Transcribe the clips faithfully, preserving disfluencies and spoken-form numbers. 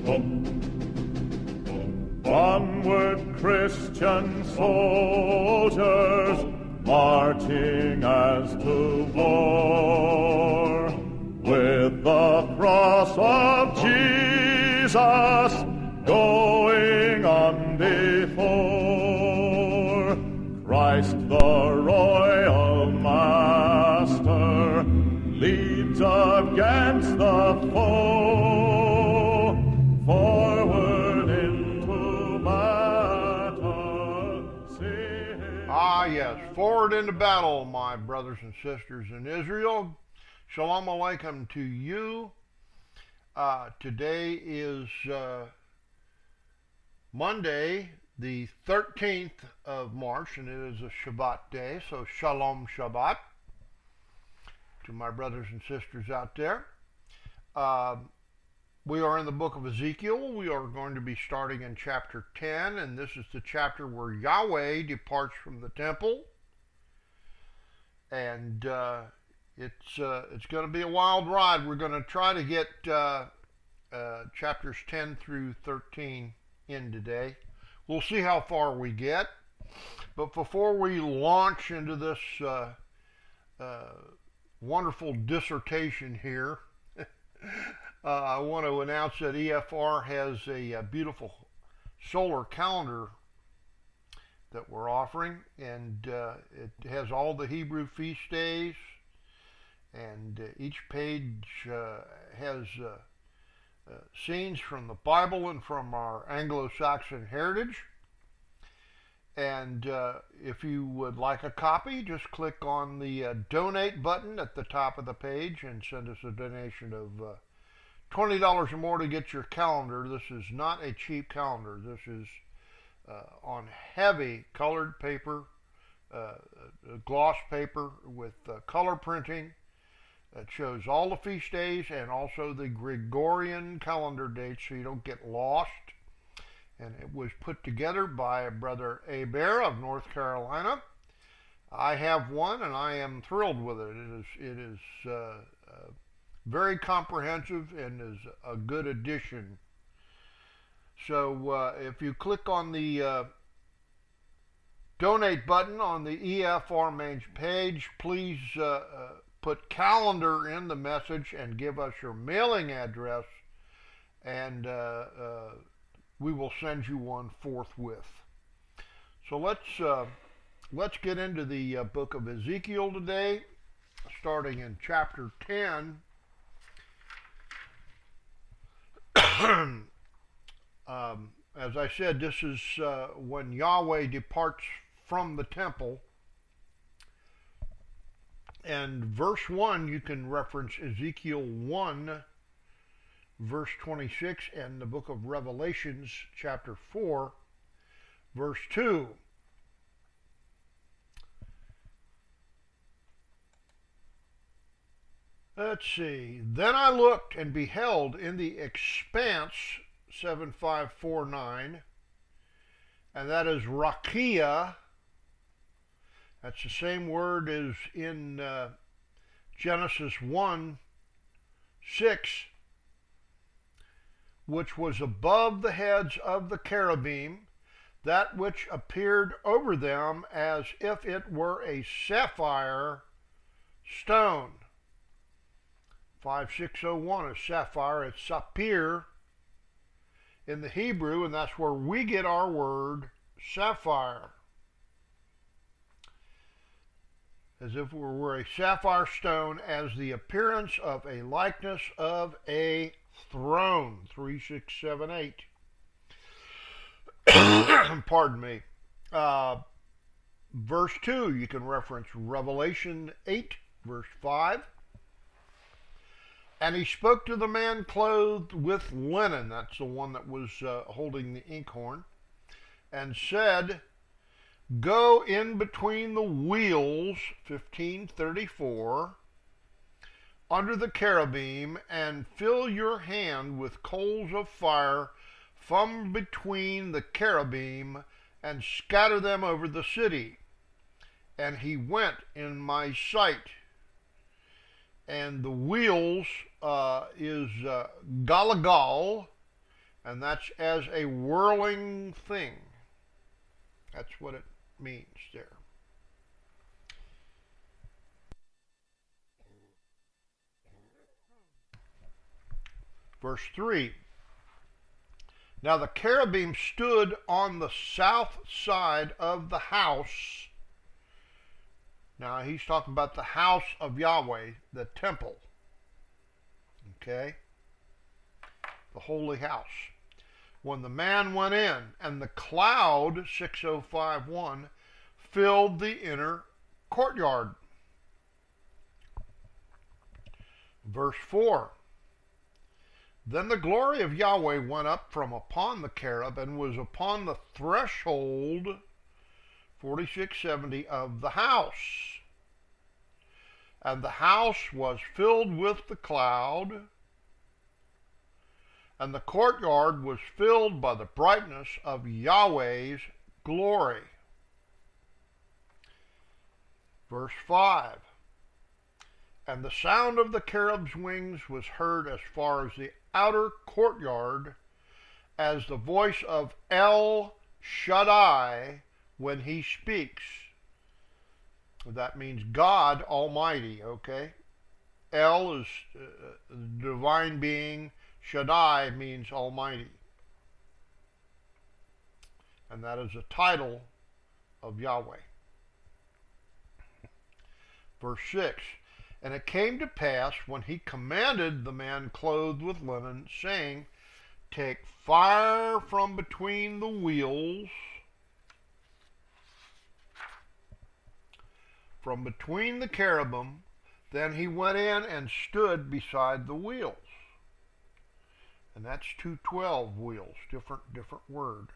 Onward, Christian soldiers, marching as to war, with the cross of Jesus going on before. Christ the royal master leads against the foe, forward into battle. Sing. Ah, yes, forward into battle, my brothers and sisters in Israel. Shalom Aleichem to you. Uh, today is uh, Monday, the thirteenth of March, and it is a Shabbat day, so Shalom Shabbat to my brothers and sisters out there. Uh, we are in the book of Ezekiel. We are going to be starting in chapter ten, and this is the chapter where Yahweh departs from the temple. And uh, it's uh, it's going to be a wild ride. We're going to try to get uh, uh, chapters ten through thirteen in today. We'll see how far we get. But before we launch into this uh, uh, wonderful dissertation here, uh, I want to announce that E F R has a, a beautiful solar calendar that we're offering, and uh, it has all the Hebrew feast days, and uh, each page uh, has uh, uh, scenes from the Bible and from our Anglo-Saxon heritage. And uh, if you would like a copy, just click on the uh, donate button at the top of the page and send us a donation of uh, twenty dollars or more to get your calendar. This is not a cheap calendar. This is uh, on heavy colored paper, uh, gloss paper with uh, color printing. It shows all the feast days and also the Gregorian calendar dates so you don't get lost. And it was put together by Brother Aber of North Carolina. I have one, and I am thrilled with it. It is it is uh, uh, very comprehensive and is a good addition. So uh, if you click on the uh, donate button on the E F R main page, please uh, uh, put calendar in the message and give us your mailing address, and uh, uh, we will send you one forthwith. So let's uh, let's get into the uh, book of Ezekiel today, starting in chapter ten. um, as I said, this is uh, when Yahweh departs from the temple. And verse one, you can reference Ezekiel one, verse twenty-six, and the book of Revelations, chapter four, verse two. Let's see. Then I looked and beheld in the expanse, seven five four nine, and that is rakia. That's the same word as in uh, Genesis one six, which was above the heads of the cherubim, that which appeared over them as if it were a sapphire stone. five six oh one is sapphire, it's sapphire in the Hebrew, and that's where we get our word sapphire. As if it were a sapphire stone, as the appearance of a likeness of a throne. three six seven eight. Pardon me. Uh, verse two, you can reference Revelation eight, verse five. And he spoke to the man clothed with linen, that's the one that was uh, holding the inkhorn, and said, go in between the wheels, fifteen thirty-four, under the cherubim, and fill your hand with coals of fire from between the cherubim, and scatter them over the city. And he went in my sight. And the wheels uh, is uh, Galagal, And that's as a whirling thing. That's what it means there. Verse three. Now the cherubim stood on the south side of the house. Now he's talking about the house of Yahweh, the temple. Okay? The holy house. When the man went in, and the cloud, six oh five one, filled the inner courtyard. Verse four. Then the glory of Yahweh went up from upon the cherub and was upon the threshold, forty-six seventy, of the house. And the house was filled with the cloud, and the courtyard was filled by the brightness of Yahweh's glory. Verse five. And the sound of the cherub's wings was heard as far as the outer courtyard, as the voice of El Shaddai when he speaks. That means God Almighty, okay? El is uh, divine being. Shaddai means Almighty. And that is a title of Yahweh. Verse six. And it came to pass, when he commanded the man clothed with linen, saying, Take fire from between the wheels, from between the cherubim, then he went in and stood beside the wheels. And that's two twelve wheels, different, different word.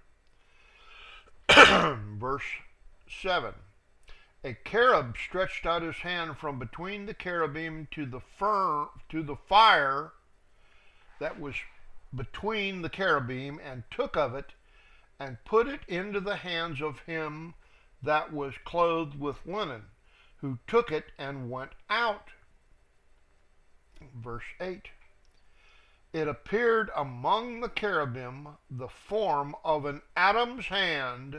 Verse seven. A cherub stretched out his hand from between the cherubim to the fir, to the fire that was between the cherubim, and took of it, and put it into the hands of him that was clothed with linen, who took it and went out. Verse eight. It appeared among the cherubim the form of an Adam's hand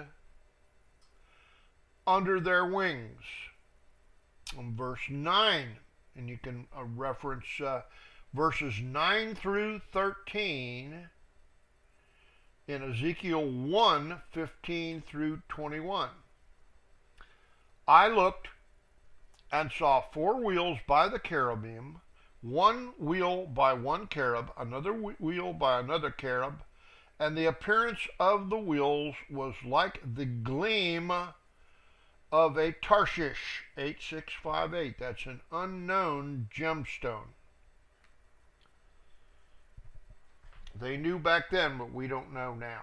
under their wings. In verse nine, and you can uh, reference uh, verses nine through thirteen in Ezekiel one, fifteen through twenty-one. I looked and saw four wheels by the cherubim, one wheel by one cherub, another wheel by another cherub, and the appearance of the wheels was like the gleam of a Tarshish, eight six five eight. That's an unknown gemstone. They knew back then, but we don't know now.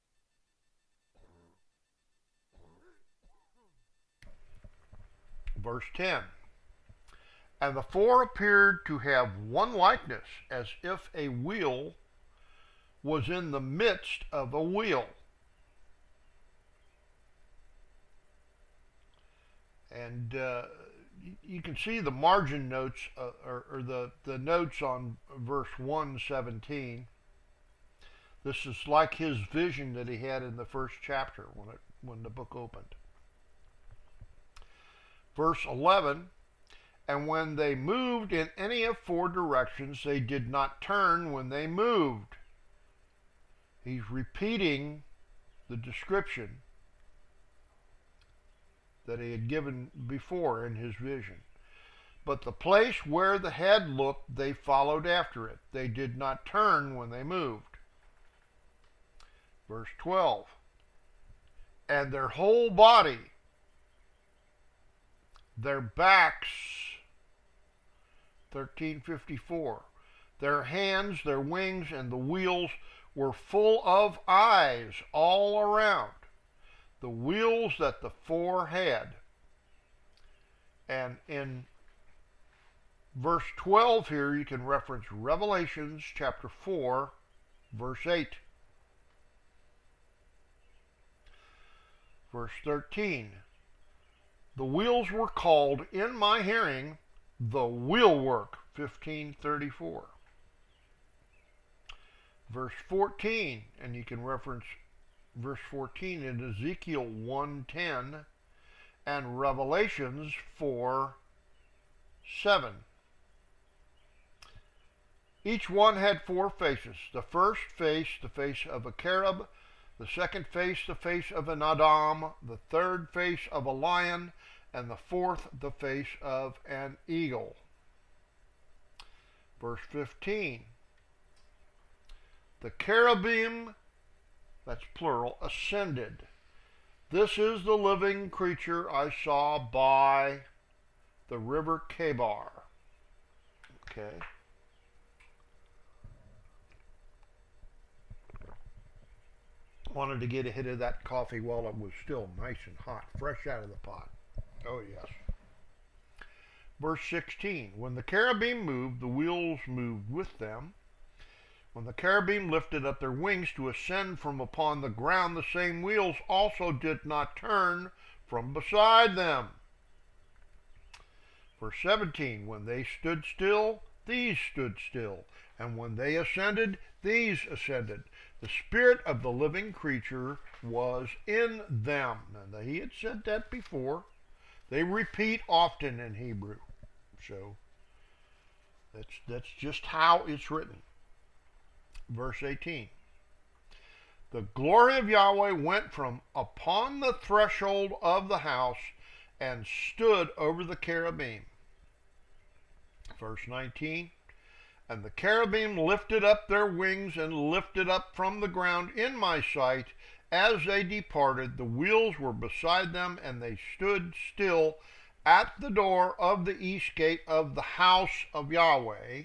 Verse ten. And the four appeared to have one likeness, as if a wheel was in the midst of a wheel. And uh, you can see the margin notes, uh, or, or the, the notes on verse one seventeen. This is like his vision that he had in the first chapter when, it, when the book opened. Verse eleven, and when they moved in any of four directions, they did not turn when they moved. He's repeating the description that he had given before in his vision. But the place where the head looked, they followed after it. They did not turn when they moved. Verse twelve. And their whole body, their backs, thirteen fifty-four, their hands, their wings, and the wheels were full of eyes all around, the wheels that the four had. And in verse twelve here, you can reference Revelations chapter four, verse eight. Verse thirteen. The wheels were called in my hearing the wheelwork, fifteen thirty-four. Verse fourteen, and you can reference verse fourteen in Ezekiel one ten and Revelations four seven. Each one had four faces. The first face, the face of a cherub. The second face, the face of an Adam. The third face of a lion. And the fourth, the face of an eagle. Verse fifteen. The cherubim, that's plural, ascended. This is the living creature I saw by the river Kebar. Okay. Wanted to get a hit of that coffee while it was still nice and hot, fresh out of the pot. Oh, yes. Verse sixteen. When the cherubim moved, the wheels moved with them. When the cherubim lifted up their wings to ascend from upon the ground, the same wheels also did not turn from beside them. Verse seventeen. When they stood still, these stood still. And when they ascended, these ascended. The spirit of the living creature was in them. And he had said that before. They repeat often in Hebrew. So that's, that's just how it's written. Verse eighteen. The glory of Yahweh went from upon the threshold of the house and stood over the cherubim. Verse nineteen. And the cherubim lifted up their wings and lifted up from the ground in my sight. As they departed, the wheels were beside them, and they stood still at the door of the east gate of the house of Yahweh.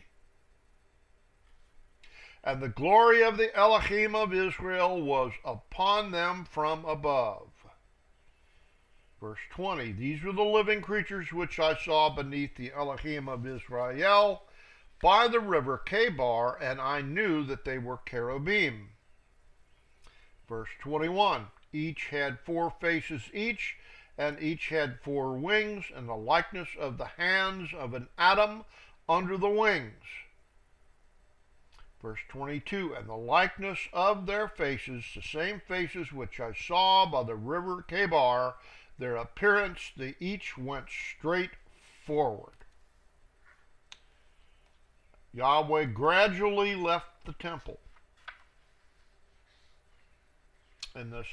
And the glory of the Elohim of Israel was upon them from above. Verse twenty. These were the living creatures which I saw beneath the Elohim of Israel by the river Kebar, and I knew that they were cherubim. Verse twenty-one. Each had four faces each, and each had four wings, and the likeness of the hands of an Adam under the wings. Verse twenty-two. And the likeness of their faces, the same faces which I saw by the river Kebar, their appearance, they each went straight forward. Yahweh gradually left the temple in this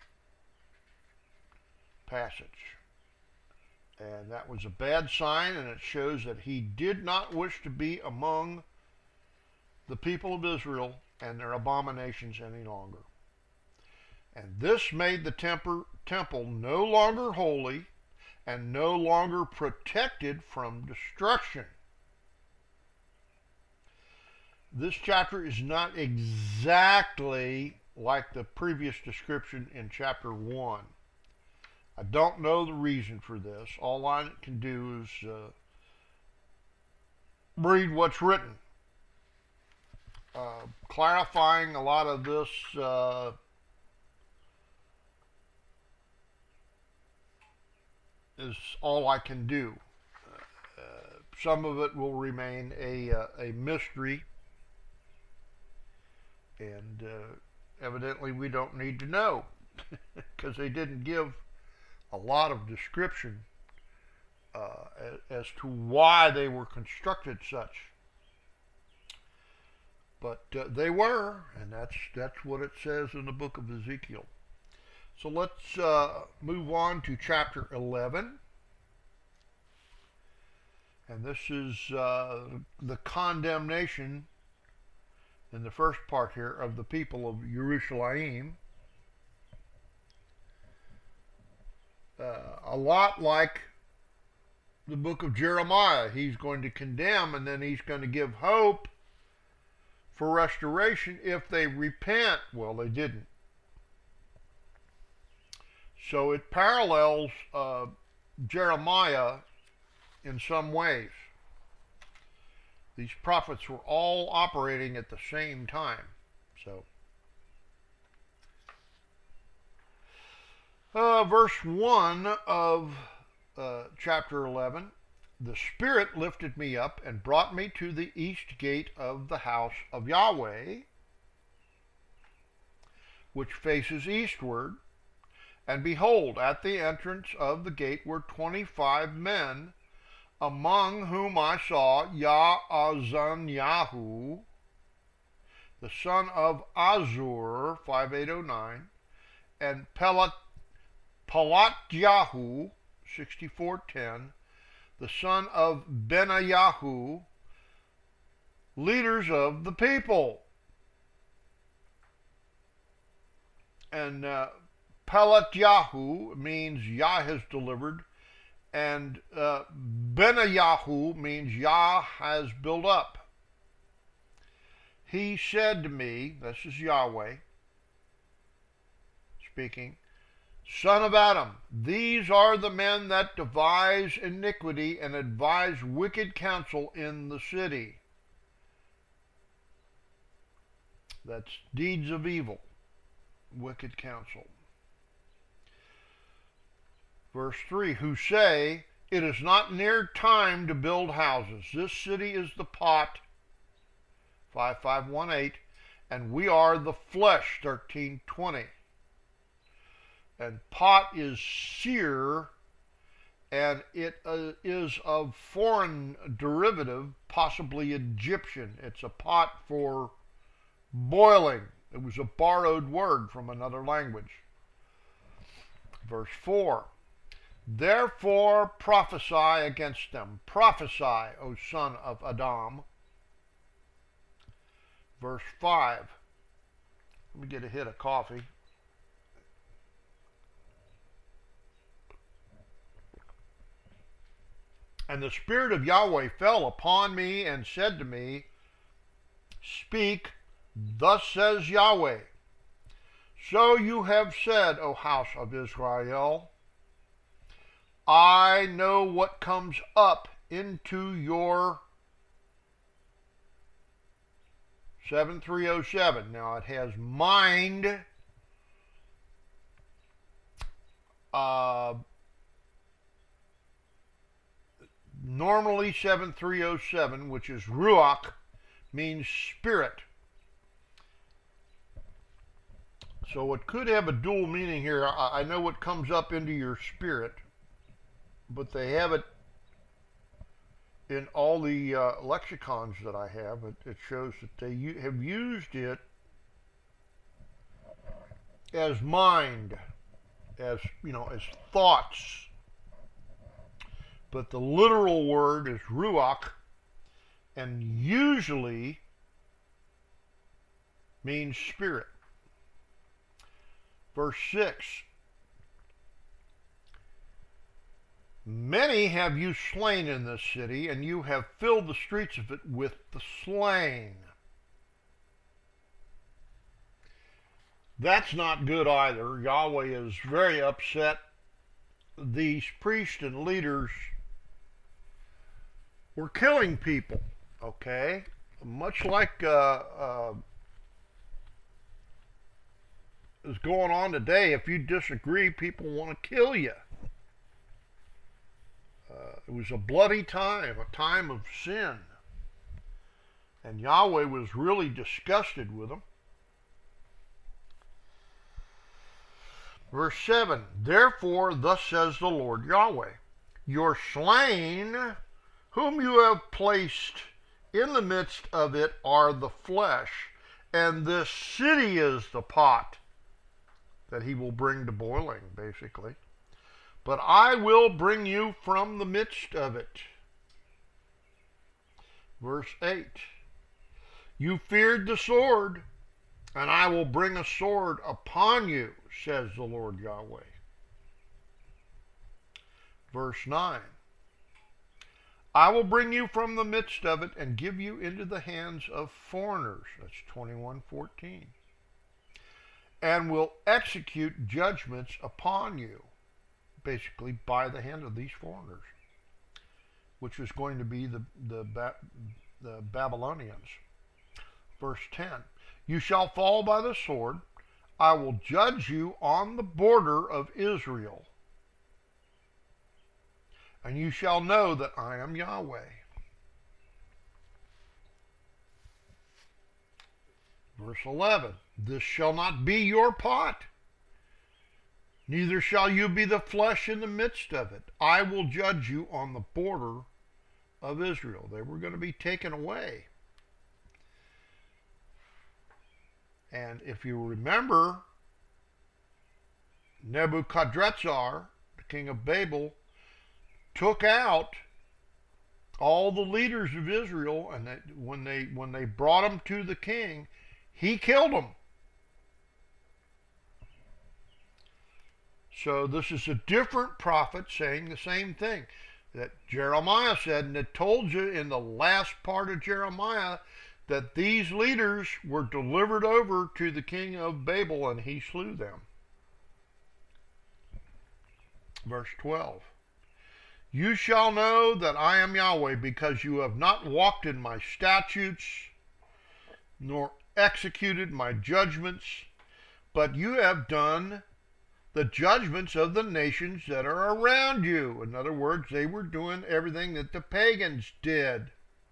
passage. And that was a bad sign, and it shows that he did not wish to be among the people of Israel and their abominations any longer. And this made the temper, temple no longer holy and no longer protected from destruction. This chapter is not exactly like the previous description in chapter one. I don't know the reason for this. All I can do is uh, read what's written. Uh, clarifying a lot of this uh, is all I can do. Uh, some of it will remain a, uh, a mystery. And uh, evidently we don't need to know because they didn't give a lot of description uh, as, as to why they were constructed such. But uh, they were, and that's, that's what it says in the book of Ezekiel. So let's uh, move on to chapter eleven. And this is uh, the condemnation in the first part here of the people of Jerusalem. Uh, a lot like the book of Jeremiah. He's going to condemn, and then he's going to give hope for restoration if they repent. Well, they didn't. So it parallels uh, Jeremiah in some ways. These prophets were all operating at the same time. So, uh, verse one of uh, chapter eleven. The Spirit lifted me up and brought me to the east gate of the house of Yahweh. which faces eastward. And behold, at the entrance of the gate were twenty-five men, among whom I saw Yaazanyahu, the son of Azur, fifty-eight oh nine, and Pelat, Palatyahu, sixty-four ten, the son of Benayahu, leaders of the people. And uh, Palatyahu means Yah has delivered, and uh, Benayahu means Yah has built up. He said to me, this is Yahweh speaking, Son of Adam, these are the men that devise iniquity and advise wicked counsel in the city. That's deeds of evil, wicked counsel. Verse three, who say, it is not near time to build houses. This city is the pot, fifty-five eighteen, and we are the flesh, thirteen twenty. And pot is seer, and it uh, is of foreign derivative, possibly Egyptian. It's a pot for boiling. It was a borrowed word from another language. Verse four, therefore prophesy against them. Prophesy, O son of Adam. Verse five, let me get a hit of coffee. And the Spirit of Yahweh fell upon me and said to me, speak, thus says Yahweh. So you have said, O house of Israel, I know what comes up into your seventy-three oh seven. Now it has mind, uh, normally seventy-three oh seven, which is Ruach, means spirit. So it could have a dual meaning here. I, I know what comes up into your spirit, but they have it in all the uh, lexicons that I have. It, it shows that they u- have used it as mind, as, you know, as thoughts. But the literal word is ruach, and usually means spirit. Verse six, many have you slain in this city, and you have filled the streets of it with the slain. That's not good either. Yahweh is very upset. These priests and leaders were killing people, okay? Much like uh, uh, is going on today. If you disagree, people want to kill you. Uh, it was a bloody time, a time of sin. And Yahweh was really disgusted with them. Verse seven, therefore thus says the Lord Yahweh, your slain, whom you have placed in the midst of it, are the flesh, and this city is the pot that he will bring to boiling, basically. But I will bring you from the midst of it. Verse eight, you feared the sword, and I will bring a sword upon you, says the Lord Yahweh. Verse nine, I will bring you from the midst of it and give you into the hands of foreigners. That's twenty-one fourteen. And will execute judgments upon you, basically by the hand of these foreigners, which was going to be the, the, the Babylonians. Verse ten, you shall fall by the sword. I will judge you on the border of Israel. And you shall know that I am Yahweh. Verse eleven, this shall not be your pot, neither shall you be the flesh in the midst of it. I will judge you on the border of Israel. They were going to be taken away. And if you remember, Nebuchadnezzar, the king of Babel, took out all the leaders of Israel, and they, when they when they brought them to the king, he killed them. So this is a different prophet saying the same thing that Jeremiah said, and it told you in the last part of Jeremiah that these leaders were delivered over to the king of Babel, and he slew them. Verse twelve. You shall know that I am Yahweh, because you have not walked in my statutes, nor executed my judgments, but you have done the judgments of the nations that are around you. In other words, they were doing everything that the pagans did.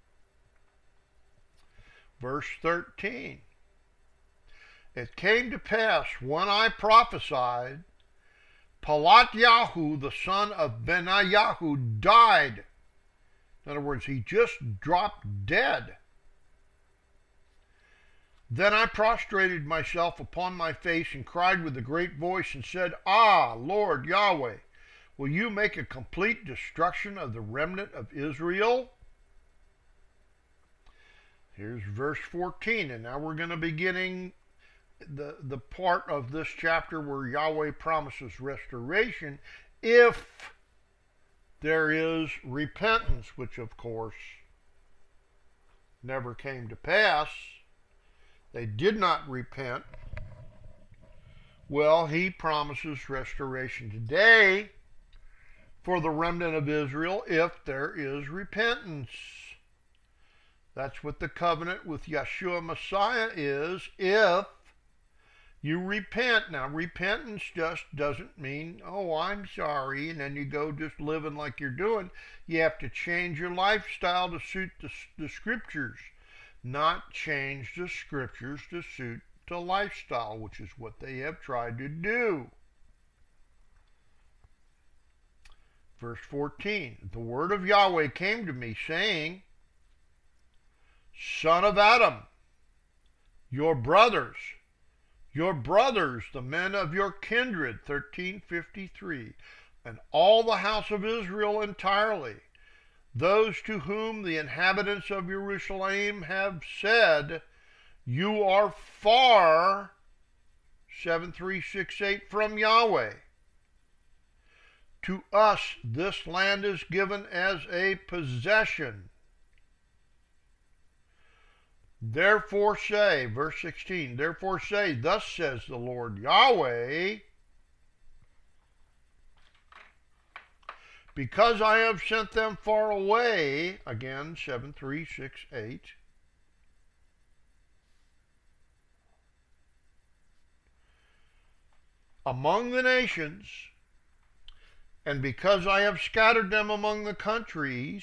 Verse thirteen. It came to pass when I prophesied, Pelatyahu, the son of Benaiyahu, died. In other words, he just dropped dead. Then I prostrated myself upon my face and cried with a great voice and said, Ah, Lord Yahweh, will you make a complete destruction of the remnant of Israel? Here's verse fourteen, and now we're going to be getting the, the part of this chapter where Yahweh promises restoration if there is repentance, which of course never came to pass. They did not repent. Well, he promises restoration today for the remnant of Israel if there is repentance. That's what the covenant with Yeshua Messiah is, if you repent. Now, repentance just doesn't mean, oh, I'm sorry, and then you go just living like you're doing. You have to change your lifestyle to suit the, the scriptures, not change the scriptures to suit the lifestyle, which is what they have tried to do. Verse fourteen, the word of Yahweh came to me, saying, Son of Adam, your brothers, your brothers, the men of your kindred, thirteen fifty-three, and all the house of Israel entirely, those to whom the inhabitants of Jerusalem have said, you are far, seven three six eight, from Yahweh. To us this land is given as a possession. Therefore say, verse sixteen, therefore say, thus says the Lord Yahweh, because I have sent them far away, again, seven three six eight, among the nations, and because I have scattered them among the countries,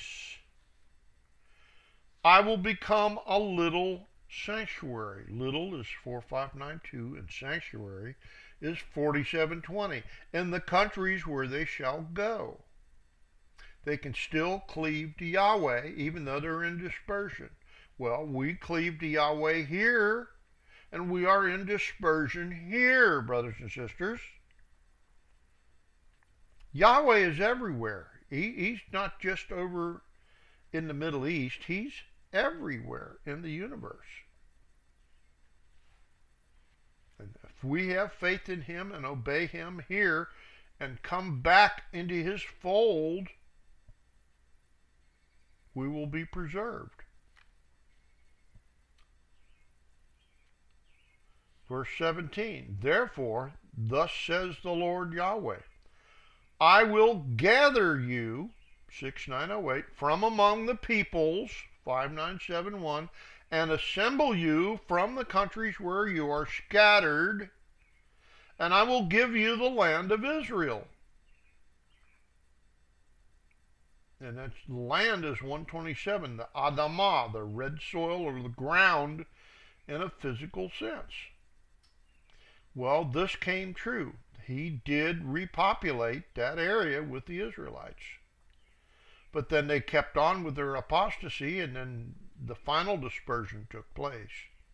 I will become a little sanctuary. Little is four five nine two, and sanctuary is forty-seven twenty. In the countries where they shall go, they can still cleave to Yahweh, even though they're in dispersion. Well, we cleave to Yahweh here, and we are in dispersion here, brothers and sisters. Yahweh is everywhere. He, he's not just over in the Middle East. He's everywhere in the universe. And if we have faith in him and obey him here and come back into his fold, we will be preserved. Verse seventeen, therefore, thus says the Lord Yahweh, I will gather you, six nine oh eight, from among the peoples, five nine seven one, and assemble you from the countries where you are scattered, and I will give you the land of Israel. And that's land is one twenty-seven, the Adamah, the red soil or the ground, in a physical sense. Well, this came true. He did repopulate that area with the Israelites. But then they kept on with their apostasy, and then the final dispersion took place.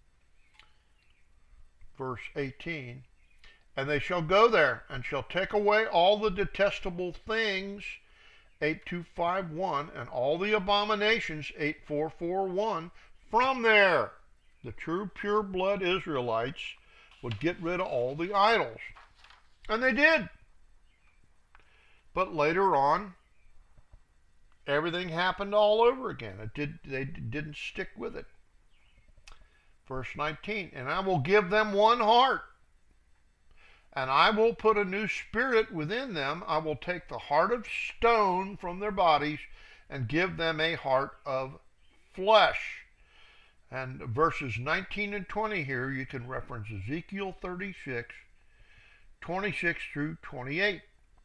Verse eighteen, and they shall go there, and shall take away all the detestable things, eight two five one, and all the abominations, eight four four one, from there. The true pure blood Israelites would get rid of all the idols. And they did. But later on, everything happened all over again. It did, they didn't stick with it. Verse nineteen, and I will give them one heart, and I will put a new spirit within them. I will take the heart of stone from their bodies and give them a heart of flesh. And verses nineteen and twenty here, you can reference Ezekiel thirty-six, twenty-six through twenty-eight.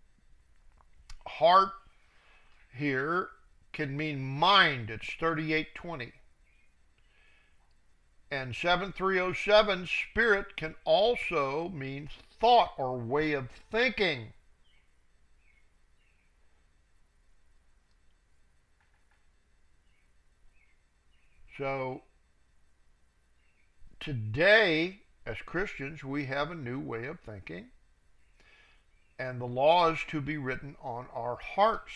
Heart here can mean mind. It's thirty-eight twenty. And seven three oh seven, spirit, can also mean thought or way of thinking. So today, as Christians, we have a new way of thinking, and the law is to be written on our hearts,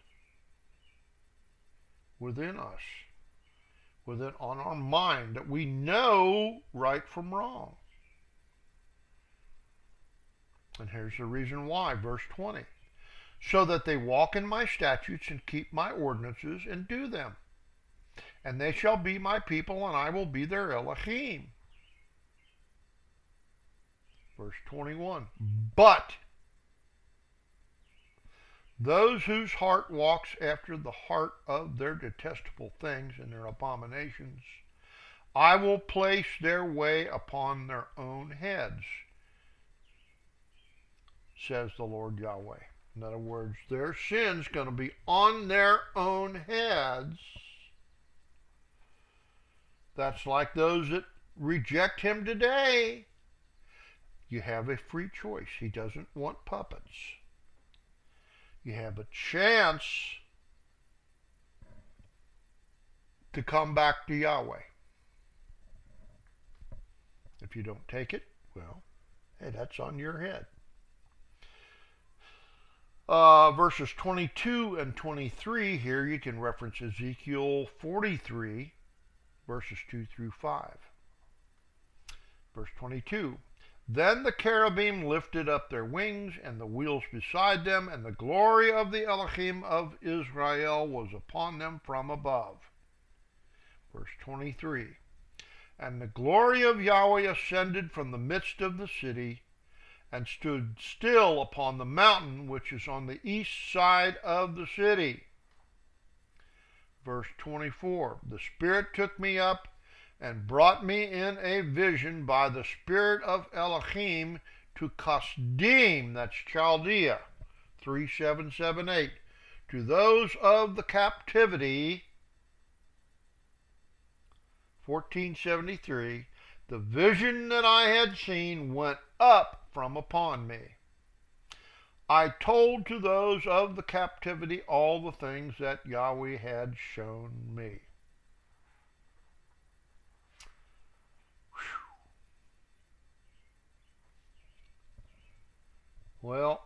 within us, within on our mind, that we know right from wrong. And here's the reason why, verse twenty. So that they walk in my statutes and keep my ordinances and do them. And they shall be my people, and I will be their Elohim. Verse twenty-one. But those whose heart walks after the heart of their detestable things and their abominations, I will place their way upon their own heads, says the Lord Yahweh. In other words, their sin's going to be on their own heads. That's like those that reject him today. You have a free choice. He doesn't want puppets. You have a chance to come back to Yahweh. If you don't take it, well, hey, that's on your head. Uh, verses twenty-two and twenty-three here, you can reference Ezekiel forty-three, verses two through five. Verse twenty-two. Then the cherubim lifted up their wings, and the wheels beside them, and the glory of the Elohim of Israel was upon them from above. Verse twenty-three. And the glory of Yahweh ascended from the midst of the city, and stood still upon the mountain which is on the east side of the city. Verse twenty-four. The Spirit took me up and brought me in a vision by the Spirit of Elohim to Kasdim, that's Chaldea, three seven seven eight, to those of the captivity, fourteen seventy-three. The vision that I had seen went up from upon me. I told to those of the captivity all the things that Yahweh had shown me. Well,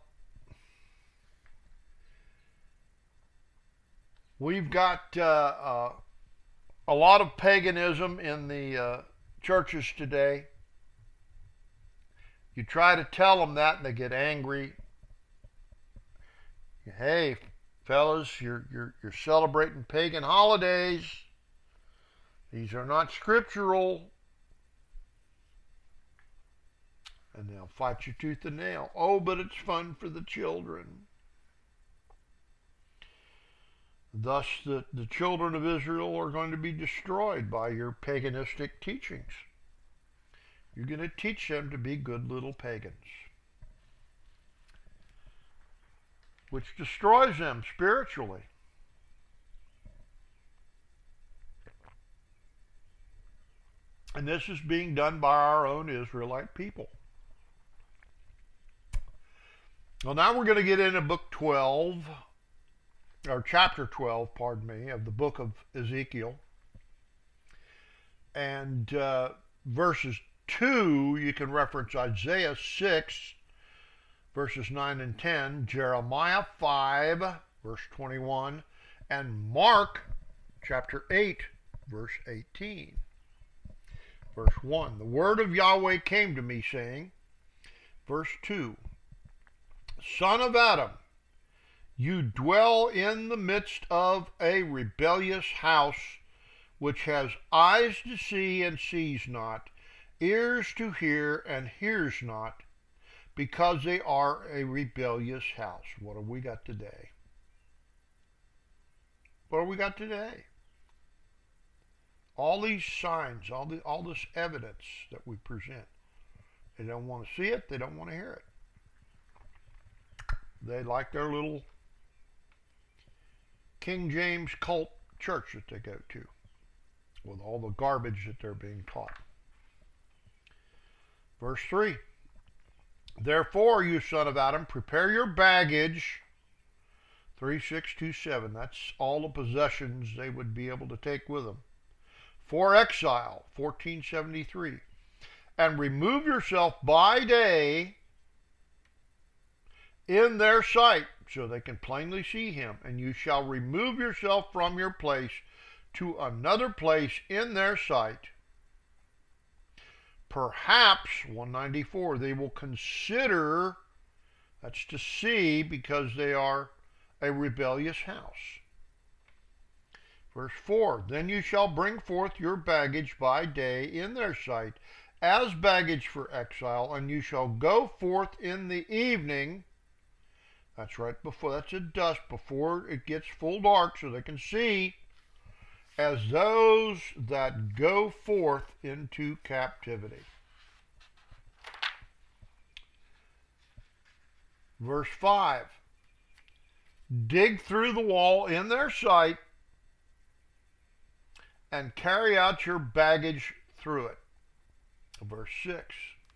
we've got uh, uh, a lot of paganism in the uh, churches today. You try to tell them that and they get angry. Hey, fellas, you're, you're, you're celebrating pagan holidays. These are not scriptural. And they'll fight you tooth and nail. Oh, but it's fun for the children. Thus, the, the children of Israel are going to be destroyed by your paganistic teachings. You're going to teach them to be good little pagans, which destroys them spiritually. And this is being done by our own Israelite people. Well, now we're going to get into book twelve, or chapter twelve, pardon me, of the book of Ezekiel. And uh, verses two, you can reference Isaiah six, verses nine and ten, Jeremiah five, verse twenty-one, and Mark chapter eight, verse eighteen. Verse one, the word of Yahweh came to me, saying, verse two, Son of Adam, you dwell in the midst of a rebellious house, which has eyes to see and sees not, ears to hear and hears not, because they are a rebellious house. What have we got today? What have we got today? All these signs, all the all this evidence that we present. They don't want to see it, they don't want to hear it. They like their little King James cult church that they go to, with all the garbage that they're being taught. Verse three, therefore, you son of Adam, prepare your baggage. three six two seven, that's all the possessions they would be able to take with them. For exile, fourteen seventy-three, and remove yourself by day in their sight, so they can plainly see him, and you shall remove yourself from your place to another place in their sight. Perhaps, one ninety-four, they will consider, that's to see, because they are a rebellious house. Verse four, then you shall bring forth your baggage by day in their sight, as baggage for exile, and you shall go forth in the evening. That's right before, that's at dusk, before it gets full dark, so they can see, as those that go forth into captivity. Verse five, dig through the wall in their sight, and carry out your baggage through it. Verse six,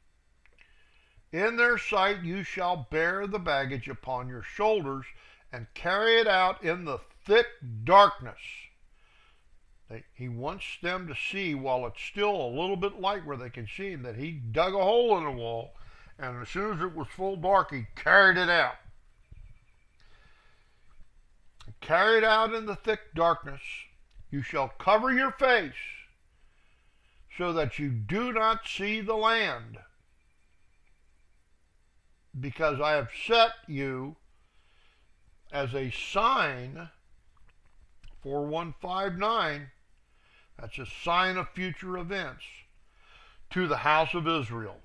in their sight you shall bear the baggage upon your shoulders, and carry it out in the thick darkness. They, he wants them to see, while it's still a little bit light where they can see him, that he dug a hole in the wall, and as soon as it was full dark, he carried it out. Carried out in the thick darkness, you shall cover your face, so that you do not see the land, because I have set you as a sign, four one five nine, that's a sign of future events, to the house of Israel.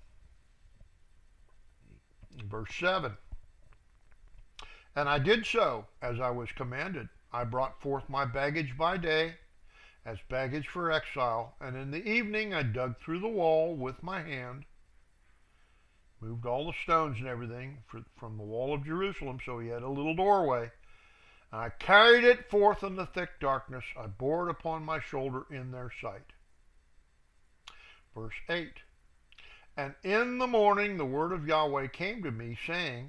Verse seven, and I did so as I was commanded. I brought forth my baggage by day, as baggage for exile, and in the evening I dug through the wall with my hand, moved all the stones and everything for, from the wall of Jerusalem, so he had a little doorway. And I carried it forth in the thick darkness. I bore it upon my shoulder in their sight. Verse eight, and in the morning the word of Yahweh came to me, saying,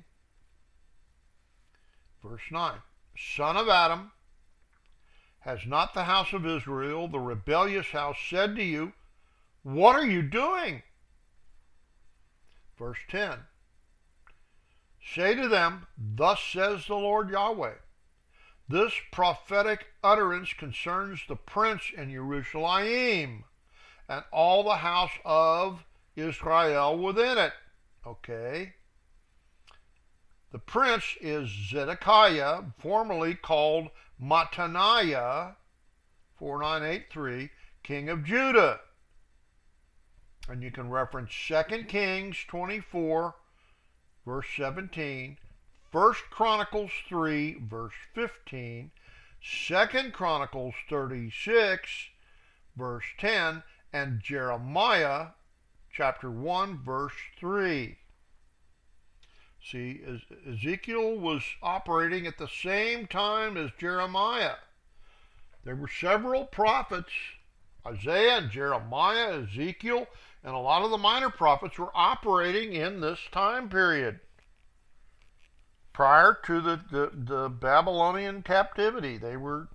verse nine, Son of Adam, has not the house of Israel, the rebellious house, said to you, what are you doing? Verse ten, say to them, thus says the Lord Yahweh, this prophetic utterance concerns the prince in Jerusalem, and all the house of Israel within it. Okay. The prince is Zedekiah, formerly called Mattaniah, forty-nine eighty-three, king of Judah. And you can reference Second Kings twenty-four, verse seventeen, First Chronicles three, verse fifteen, Second Chronicles thirty-six, verse ten, and Jeremiah chapter one, verse three. See, Ezekiel was operating at the same time as Jeremiah. There were several prophets, Isaiah and Jeremiah, Ezekiel, and a lot of the minor prophets were operating in this time period prior to the, the, the Babylonian captivity. They were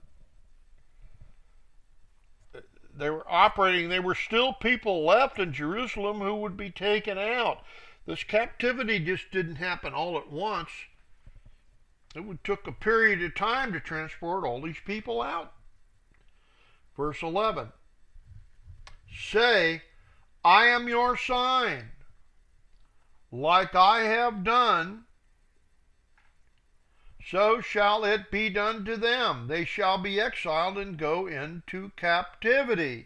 they were operating. There were still people left in Jerusalem who would be taken out. This captivity just didn't happen all at once. It would took a period of time to transport all these people out. Verse eleven. Say, I am your sign, like I have done, so shall it be done to them. They shall be exiled and go into captivity.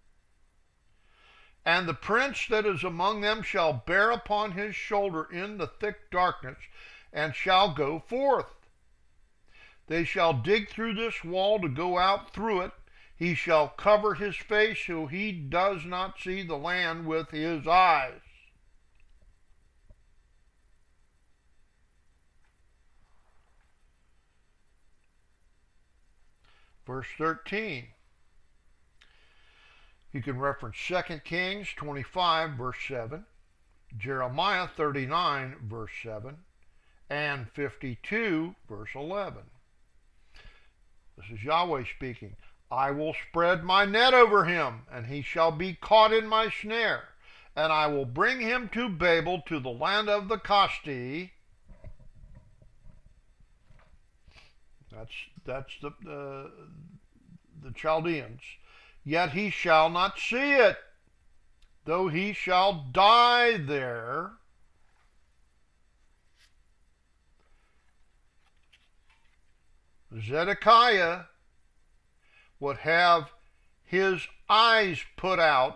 And the prince that is among them shall bear upon his shoulder in the thick darkness, and shall go forth. They shall dig through this wall to go out through it. He shall cover his face so he does not see the land with his eyes. Verse thirteen. You can reference Second Kings twenty-five, verse seven, Jeremiah thirty-nine, verse seven, and fifty-two, verse eleven. This is Yahweh speaking. I will spread my net over him, and he shall be caught in my snare. And I will bring him to Babel, to the land of the Kosti. That's, that's the, uh, the Chaldeans. Yet he shall not see it, though he shall die there. Zedekiah would have his eyes put out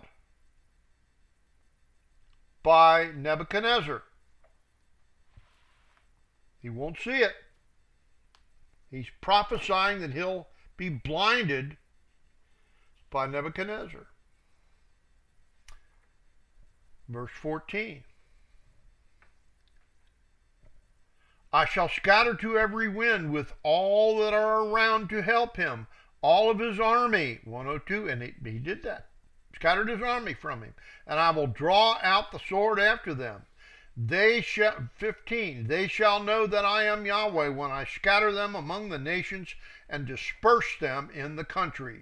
by Nebuchadnezzar. He won't see it. He's prophesying that he'll be blinded by Nebuchadnezzar. Verse fourteen. I shall scatter to every wind with all that are around to help him, all of his army. one oh two, and he, he did that. Scattered his army from him. And I will draw out the sword after them. They shall, fifteen, they shall know that I am Yahweh when I scatter them among the nations and disperse them in the countries.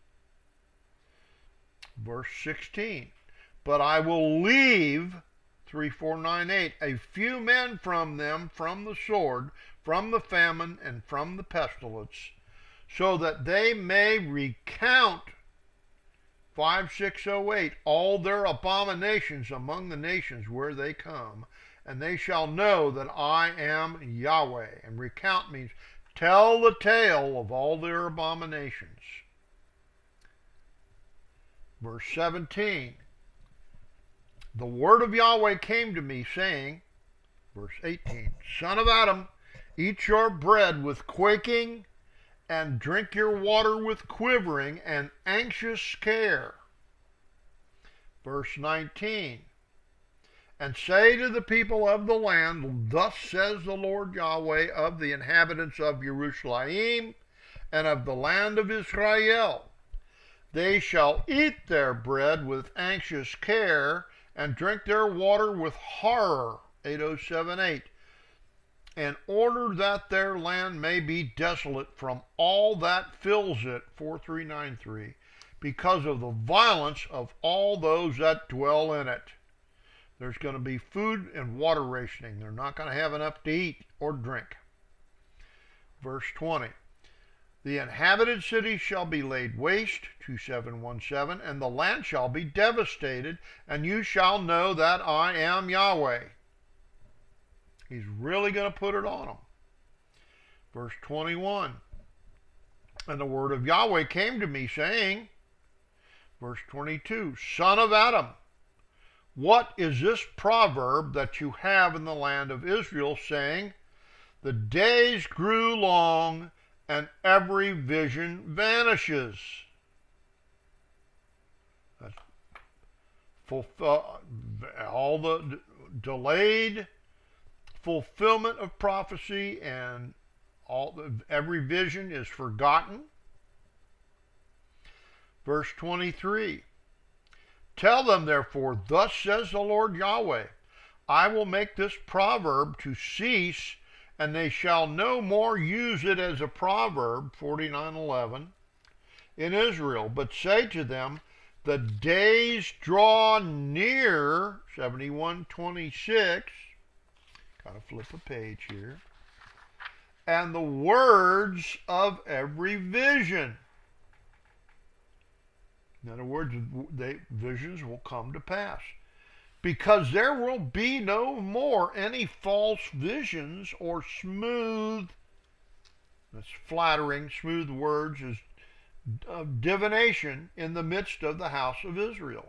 Verse sixteen, but I will leave, three, four, nine, eight, a few men from them, from the sword, from the famine, and from the pestilence, so that they may recount, five, six, oh, eight, all their abominations among the nations where they come, and they shall know that I am Yahweh. And recount means tell the tale of all their abominations. Verse seventeen, the word of Yahweh came to me, saying, verse eighteen, Son of Adam, eat your bread with quaking, and drink your water with quivering and anxious care. Verse nineteen, and say to the people of the land, thus says the Lord Yahweh of the inhabitants of Jerusalem and of the land of Israel, they shall eat their bread with anxious care and drink their water with horror, eight oh seven eight, in order that their land may be desolate from all that fills it, four three nine three, because of the violence of all those that dwell in it. There's going to be food and water rationing. They're not going to have enough to eat or drink. Verse twenty, the inhabited cities shall be laid waste, two seven one seven, and the land shall be devastated, and you shall know that I am Yahweh. He's really going to put it on them. Verse twenty-one, and the word of Yahweh came to me, saying, verse twenty-two, Son of Adam, what is this proverb that you have in the land of Israel, saying, the days grew long, and every vision vanishes? That's fulfill, all the d- delayed fulfillment of prophecy, and all the, every vision is forgotten. Verse twenty-three. Tell them therefore, thus says the Lord Yahweh, I will make this proverb to cease, and they shall no more use it as a proverb, forty-nine eleven, in Israel, but say to them, the days draw near, seventy-one twenty-six, gotta flip a page here, and the words of every vision. In other words, they, visions will come to pass. Because there will be no more any false visions or smooth, that's flattering, smooth words is of divination in the midst of the house of Israel.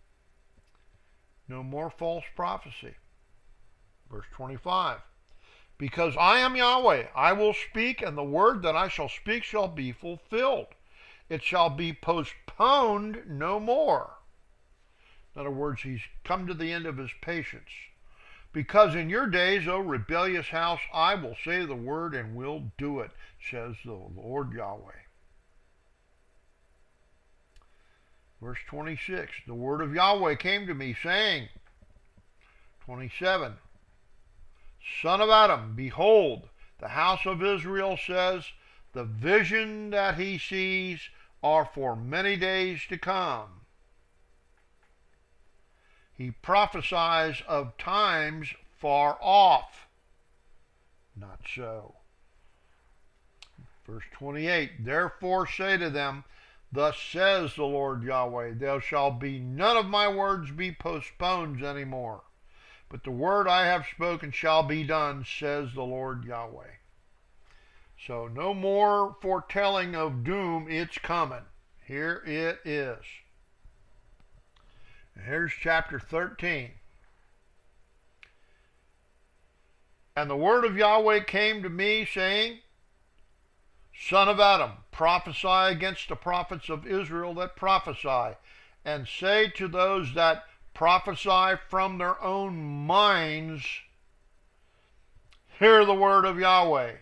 No more false prophecy. Verse twenty-five. Because I am Yahweh, I will speak, and the word that I shall speak shall be fulfilled. It shall be postponed no more. In other words, he's come to the end of his patience. Because in your days, O rebellious house, I will say the word and will do it, says the Lord Yahweh. Verse twenty-six, the word of Yahweh came to me, saying, twenty-seven, Son of Adam, behold, the house of Israel says, the vision that he sees are for many days to come. He prophesies of times far off. Not so. Verse twenty-eight, therefore say to them, thus says the Lord Yahweh, there shall be none of my words be postponed anymore, but the word I have spoken shall be done, says the Lord Yahweh. So no more foretelling of doom, it's coming. Here it is. And here's chapter thirteen. And the word of Yahweh came to me, saying, Son of Adam, prophesy against the prophets of Israel that prophesy, and say to those that prophesy from their own minds, hear the word of Yahweh.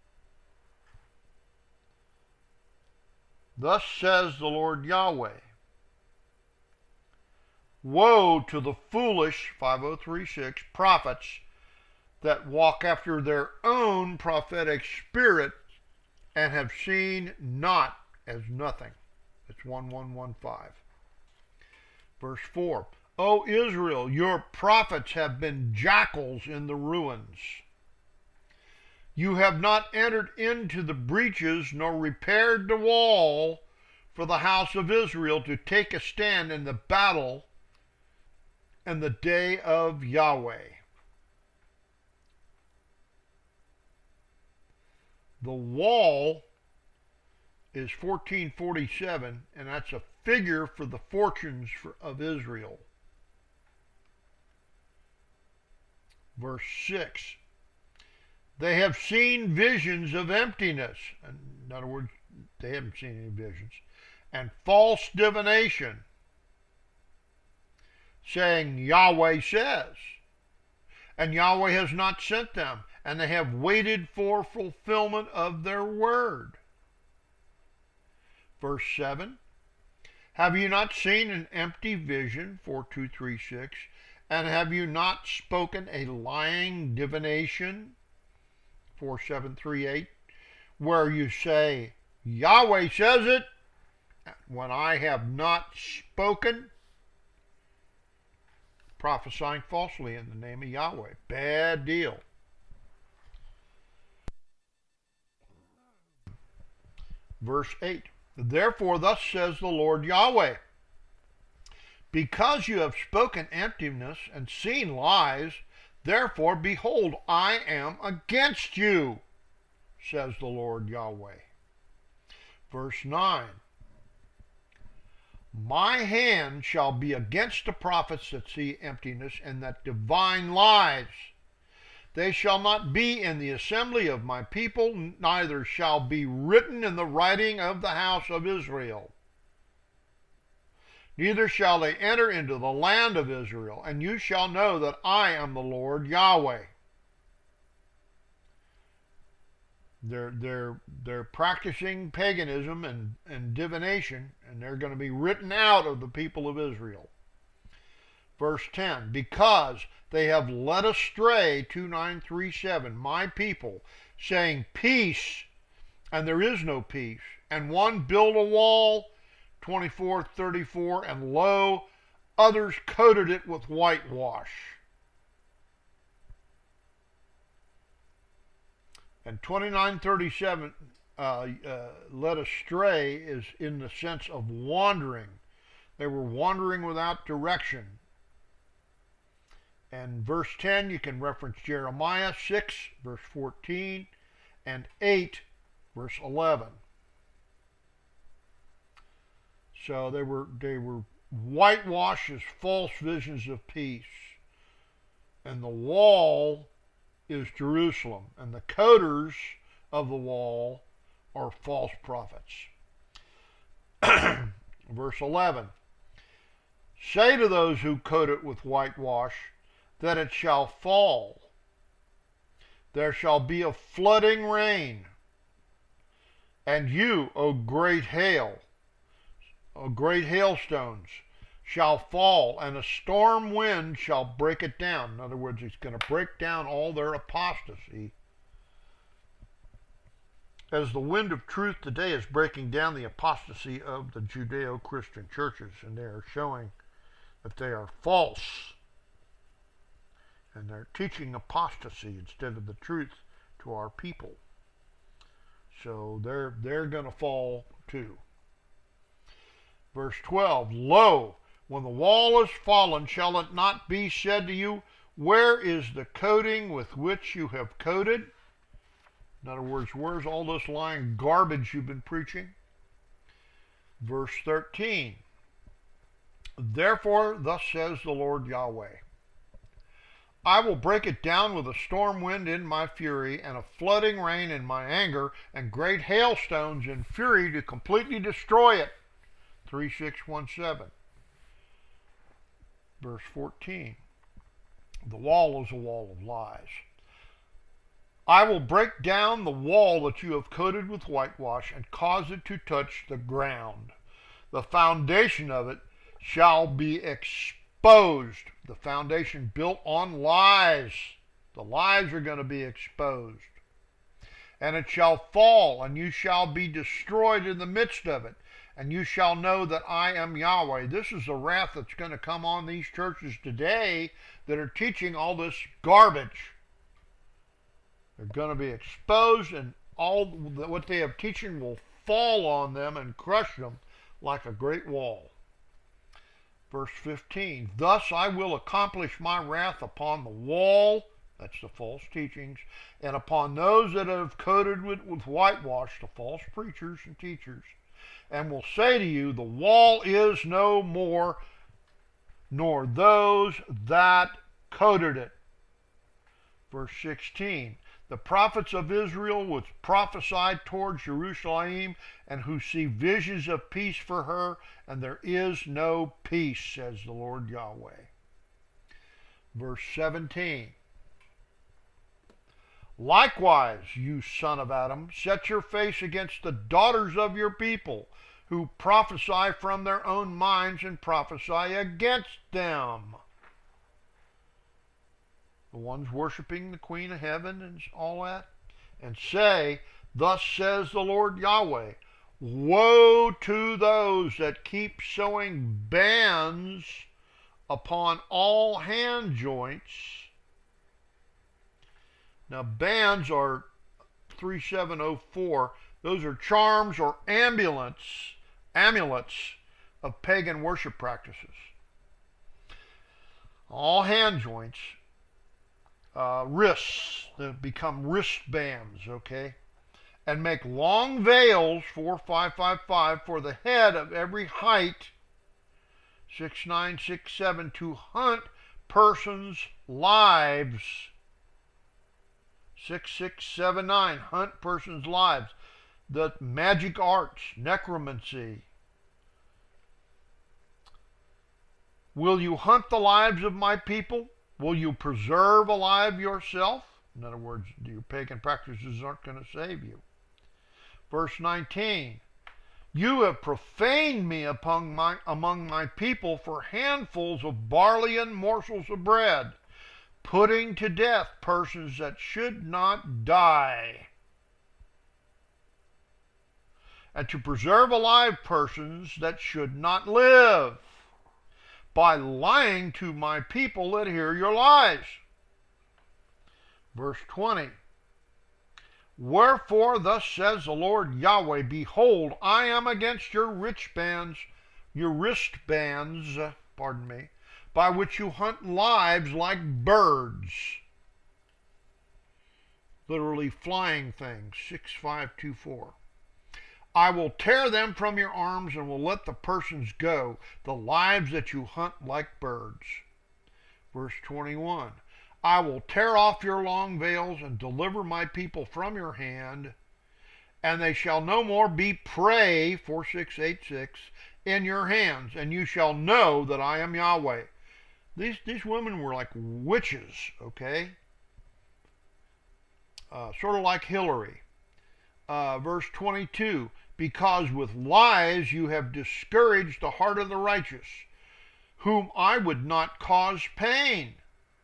Thus says the Lord Yahweh, woe to the foolish, five oh three six, prophets that walk after their own prophetic spirit and have seen not as nothing. It's one one one five. Verse four, O Israel, your prophets have been jackals in the ruins. You have not entered into the breaches, nor repaired the wall for the house of Israel to take a stand in the battle in the day of Yahweh. The wall is fourteen forty-seven, and that's a figure for the fortunes for, of Israel. Verse six. They have seen visions of emptiness. In other words, they haven't seen any visions. And false divination, saying, Yahweh says. And Yahweh has not sent them, and they have waited for fulfillment of their word. Verse seven. Have you not seen an empty vision, four two three six, and have you not spoken a lying divination, four seven three eight, where you say, Yahweh says it, when I have not spoken? Prophesying falsely in the name of Yahweh. Bad deal. Verse eight. Therefore thus says the Lord Yahweh, because you have spoken emptiness and seen lies, therefore, behold, I am against you, says the Lord Yahweh. Verse nine. My hand shall be against the prophets that see emptiness and that divine lies. They shall not be in the assembly of my people, neither shall be written in the writing of the house of Israel. Neither shall they enter into the land of Israel, and you shall know that I am the Lord Yahweh. They're they're they're practicing paganism and, and divination, and they're going to be written out of the people of Israel. Verse ten, because they have led astray, two nine three seven, my people, saying peace, and there is no peace, and one built a wall, twenty-four thirty-four, and lo, others coated it with whitewash. And twenty-nine thirty-seven, uh, uh, led astray, is in the sense of wandering. They were wandering without direction. And verse ten, you can reference Jeremiah six, verse fourteen, and eight, verse eleven. So they were they were whitewashed as false visions of peace. And the wall is Jerusalem, and the coders of the wall are false prophets. Verse eleven, say to those who coat it with whitewash that it shall fall. There shall be a flooding rain, and you, O great hail, O great hailstones, shall fall, and a storm wind shall break it down. In other words, it's going to break down all their apostasy. As the wind of truth today is breaking down the apostasy of the Judeo-Christian churches, and they are showing that they are false. And they're teaching apostasy instead of the truth to our people. So they're, they're going to fall too. Verse twelve, lo, when the wall is fallen, shall it not be said to you, where is the coating with which you have coated? In other words, where's all this lying garbage you've been preaching? Verse thirteen, therefore thus says the Lord Yahweh, I will break it down with a storm wind in my fury, and a flooding rain in my anger, and great hailstones in fury to completely destroy it. three six one seven. Verse fourteen. The wall is a wall of lies. I will break down the wall that you have coated with whitewash, and cause it to touch the ground. The foundation of it shall be exposed. The foundation built on lies. The lies are going to be exposed. And it shall fall, and you shall be destroyed in the midst of it. And you shall know that I am Yahweh. This is the wrath that's going to come on these churches today that are teaching all this garbage. They're going to be exposed, and all what they have teaching will fall on them and crush them like a great wall. Verse fifteen, thus I will accomplish my wrath upon the wall, that's the false teachings, and upon those that have coated with, with whitewash, the false preachers and teachers, and will say to you, the wall is no more, nor those that coated it. Verse sixteen, the prophets of Israel which prophesied towards Jerusalem, and who see visions of peace for her, and there is no peace, says the Lord Yahweh. Verse seventeen, likewise, you son of Adam, set your face against the daughters of your people, who prophesy from their own minds and prophesy against them. The ones worshiping the Queen of Heaven and all that. And say, thus says the Lord Yahweh, woe to those that keep sewing bands upon all hand joints. Now bands are three seven oh four. Those are charms or amulets, amulets of pagan worship practices. All hand joints. Uh, wrists, that become wristbands, okay? And make long veils, four five five five, for the head of every height, six nine six seven, to hunt persons' lives. six six seven nine, hunt persons' lives. The magic arts, necromancy. Will you hunt the lives of my people? Will you preserve alive yourself? In other words, your pagan practices aren't going to save you. Verse nineteen, you have profaned me among my, among my people for handfuls of barley and morsels of bread, putting to death persons that should not die, and to preserve alive persons that should not live, by lying to my people that hear your lies. Verse twenty, wherefore thus says the Lord Yahweh, behold, I am against your rich bands, your wristbands, pardon me, by which you hunt lives like birds. Literally flying things, six five two four. I will tear them from your arms and will let the persons go, the lives that you hunt like birds. Verse twenty-one, I will tear off your long veils and deliver my people from your hand, and they shall no more be prey, four six eight six, in your hands, and you shall know that I am Yahweh. These, these women were like witches, okay? Uh, sort of like Hillary. Uh, verse twenty-two, because with lies you have discouraged the heart of the righteous, whom I would not cause pain.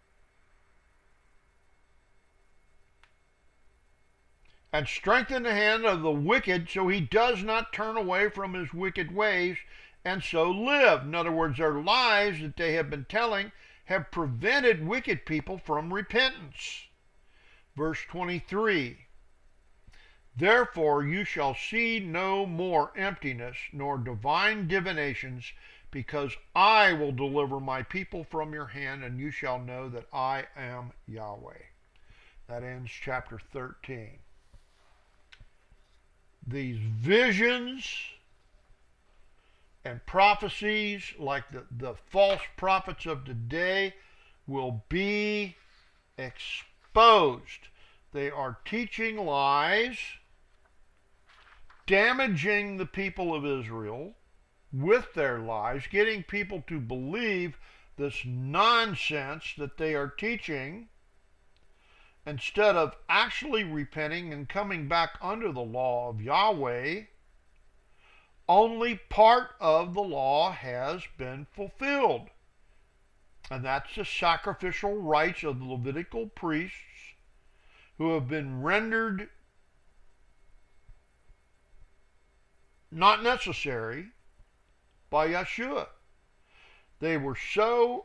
And strengthen the hand of the wicked so he does not turn away from his wicked ways and so live. In other words, their lies that they have been telling have prevented wicked people from repentance. Verse twenty-three, therefore you shall see no more emptiness nor divine divinations, because I will deliver my people from your hand, and you shall know that I am Yahweh. That ends chapter thirteen. These visions and prophecies, like the, the false prophets of today, will be exposed. They are teaching lies, damaging the people of Israel with their lies, getting people to believe this nonsense that they are teaching, instead of actually repenting and coming back under the law of Yahweh. Only part of the law has been fulfilled, and that's the sacrificial rites of the Levitical priests, who have been rendered not necessary by Yeshua. They were so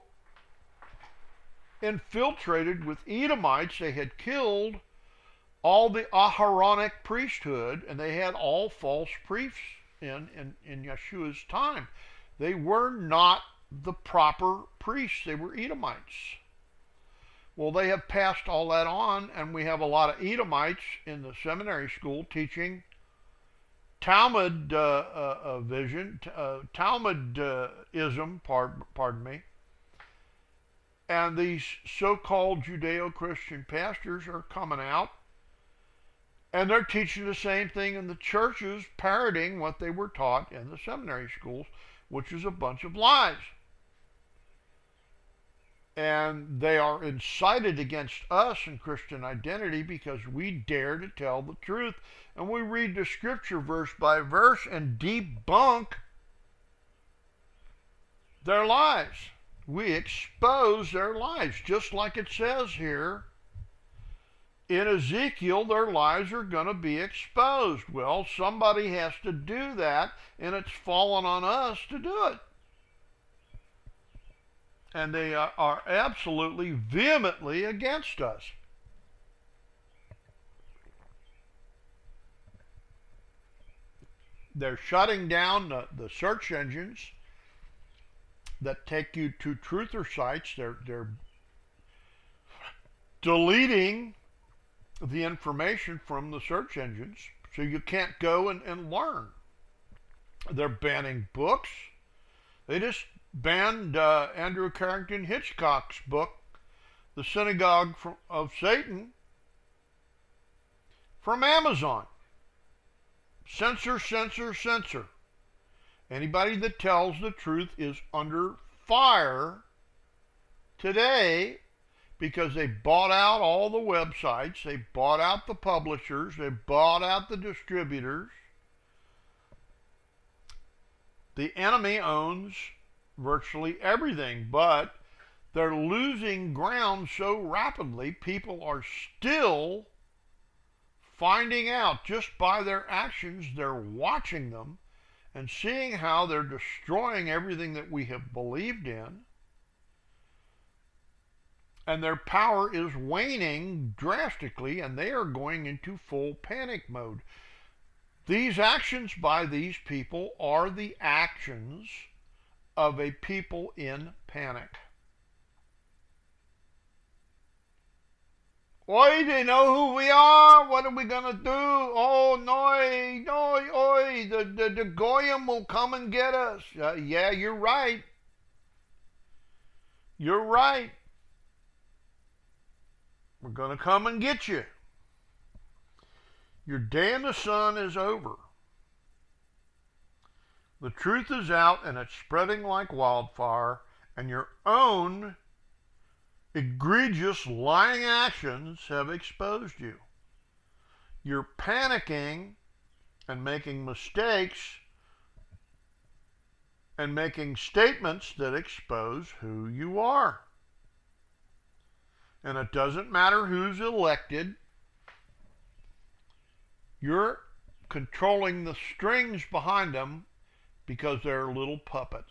infiltrated with Edomites, they had killed all the Aharonic priesthood, and they had all false priests in, in, in Yeshua's time. They were not the proper priests. They were Edomites. Well, they have passed all that on, and we have a lot of Edomites in the seminary school teaching Talmud uh, uh, uh, vision, uh, Talmudism, pardon, pardon me. And these so-called Judeo-Christian pastors are coming out, and they're teaching the same thing in the churches, parroting what they were taught in the seminary schools, which is a bunch of lies. And they are incited against us in Christian identity because we dare to tell the truth. And we read the scripture verse by verse and debunk their lies. We expose their lies, just like it says here in Ezekiel, their lies are going to be exposed. Well, somebody has to do that, and it's fallen on us to do it. And they are absolutely vehemently against us. They're shutting down the, the search engines that take you to truther sites. They're, they're deleting the information from the search engines so you can't go and, and learn. They're banning books. They just banned uh, Andrew Carrington Hitchcock's book, The Synagogue of Satan, from Amazon. Censor, censor, censor. Anybody that tells the truth is under fire today because they bought out all the websites, they bought out the publishers, they bought out the distributors. The enemy owns virtually everything, but they're losing ground so rapidly, people are still finding out just by their actions. They're watching them and seeing how they're destroying everything that we have believed in. And their power is waning drastically, and they are going into full panic mode. These actions by these people are the actions of a people in panic. Oi, they know who we are. What are we going to do? Oh, no, no, oi, the, the, the Goyim will come and get us. Uh, yeah, you're right. You're right. We're going to come and get you. Your day in the sun is over. The truth is out, and it's spreading like wildfire, and your own egregious lying actions have exposed you. You're panicking and making mistakes and making statements that expose who you are. And it doesn't matter who's elected. You're controlling the strings behind them because they're little puppets.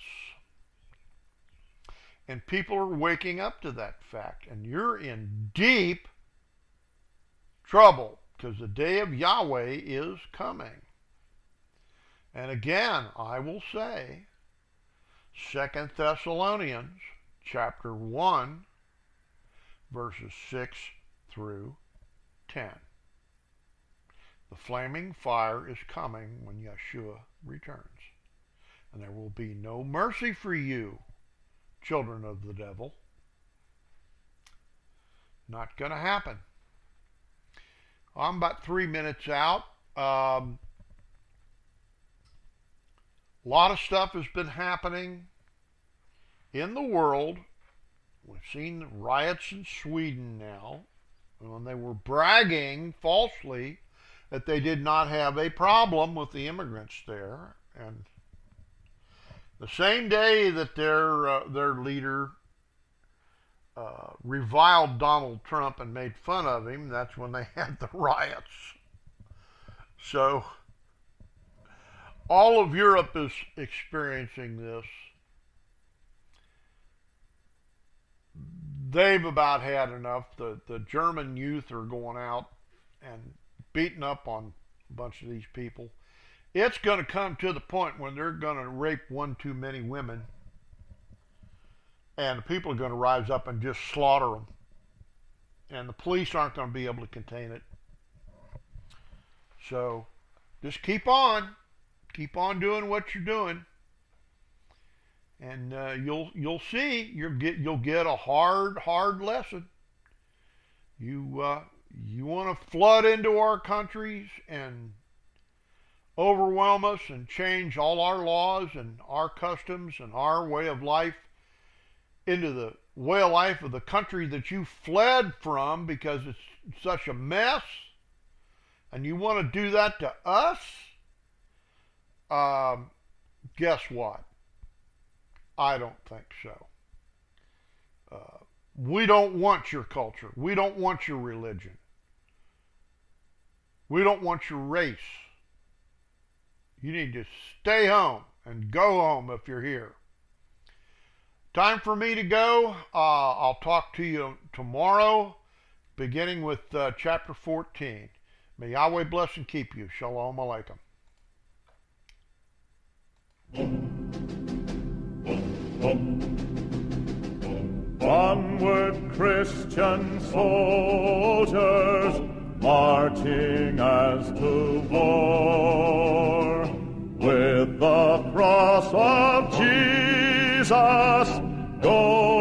And people are waking up to that fact. And you're in deep trouble because the day of Yahweh is coming. And again, I will say, Second Thessalonians chapter one, verses six through ten. The flaming fire is coming when Yeshua returns. And there will be no mercy for you, children of the devil. Not going to happen. I'm about three minutes out. Um, a lot of stuff has been happening in the world. We've seen riots in Sweden now, when they were bragging falsely that they did not have a problem with the immigrants there. And the same day that their uh, their leader uh, reviled Donald Trump and made fun of him, that's when they had the riots. So all of Europe is experiencing this. They've about had enough. The, the German youth are going out and beating up on a bunch of these people. It's going to come to the point when they're going to rape one too many women, and the people are going to rise up and just slaughter them. And the police aren't going to be able to contain it. So just keep on. Keep on doing what you're doing. And uh, you'll you'll see you'll get you'll get a hard hard lesson. You uh, you want to flood into our countries and overwhelm us and change all our laws and our customs and our way of life into the way of life of the country that you fled from because it's such a mess, and you want to do that to us? Um, guess what? I don't think so. Uh, we don't want your culture. We don't want your religion. We don't want your race. You need to stay home and go home if you're here. Time for me to go. Uh, I'll talk to you tomorrow, beginning with uh, chapter fourteen. May Yahweh bless and keep you. Shalom Aleichem. Onward, Christian soldiers, marching as to war, with the cross of Jesus, go